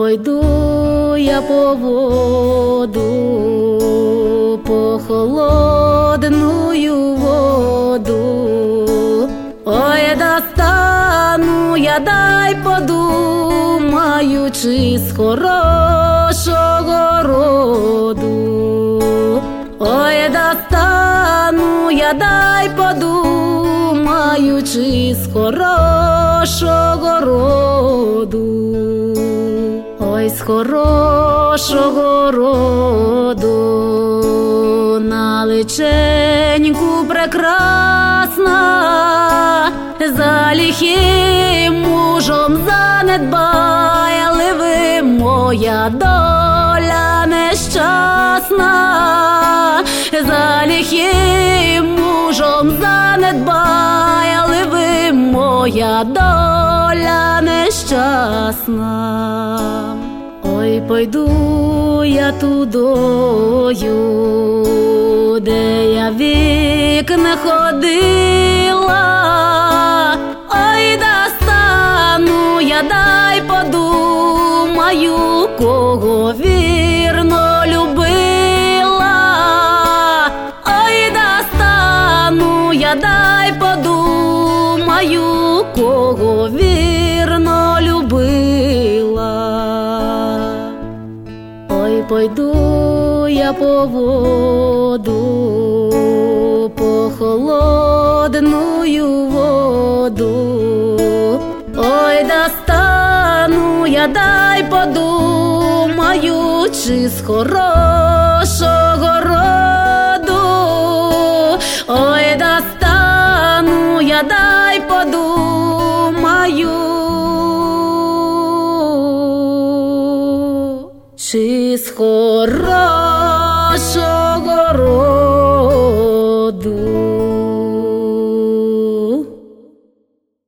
пойду я по воду, по холодную воду. Ой, достану я, дай подумаю, чи з хорошого роду. Ой, достану я, дай подумаю, чи з хорошого роду. Ой, з хорошого роду, на личеньку прекрасна, за лихим мужом занедбайливим, моя доля нещасна. За лихим мужом занедбайливим, моя доля нещасна. Ой, пойду я тудою, де я вік не ходила. Ой, достану я, дай подумаю, кого вірно любила. Ой, достану я, дай подумаю, кого вірно любила. Ой, пойду я по воду, по холодную воду. Ой, достану я, дай подумаю, чи з хорошого роду. Ой, достану я, дай подумаю, чи з хорошого роду.